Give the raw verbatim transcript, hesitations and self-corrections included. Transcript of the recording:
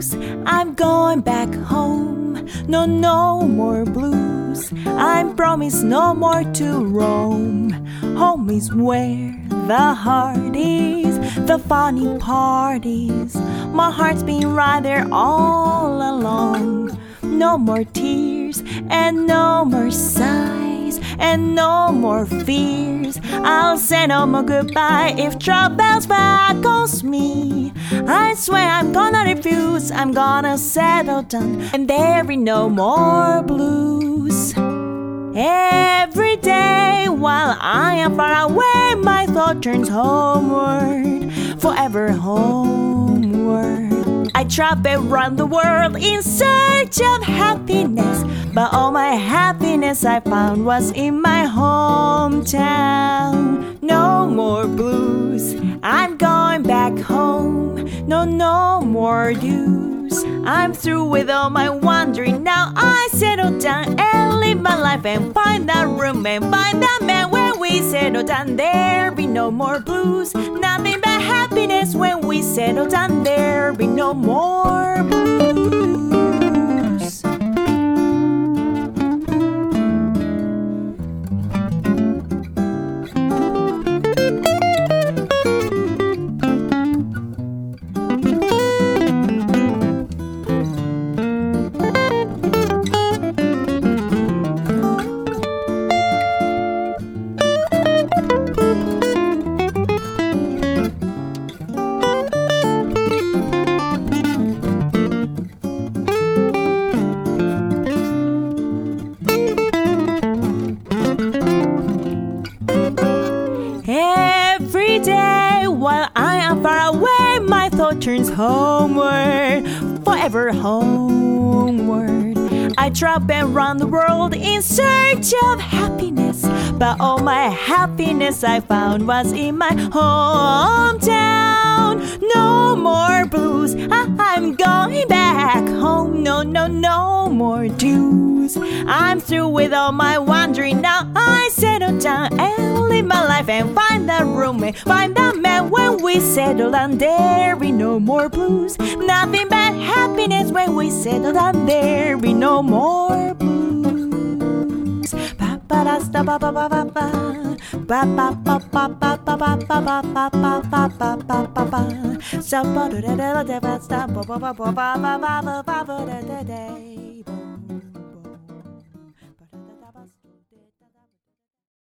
blues. I'm going back home. No, no more blues. I'm promised no more to roam. Home is where the heart is, the funny parties. My heart's been right there all along. No more tears and no more sighs and no more fears. I'll say no more goodbye if troubles follows me. I swear I'm gonna refuse, I'm gonna settle down, and there be no more blues. Every day while I am far away, my thought turns homeward, forever homeward. I travel around the world in search of happiness, but all my happiness I found was in my hometown. No more blues, I'm going back home. No, no more dues. I'm through with all my wandering. Now I settle down and live my life and find that room and find that man. When we settle down, there be no more blues. Nothing but happiness when we settle down. There be no more blues. Every day while I am far away, my thought turns homeward, forever homeward. I travel around the world in search of happiness, but all my happiness I found was in my hometown. No more blues, I'm going back home. No, no, no more dues. I'm through with all my wandering. Now I settle down and live my life and find that roommate, find that man. When we settle down, there be no more blues. Nothing but happiness when we settle down. There be no more blues. Ba ba da sta ba ba ba ba ba. Ba ba ba ba ba ba ba ba ba ba ba ba ba ba ba ba. Sa ba da da da da da ba ba ba ba ba ba ba ba ba ba ba da da da.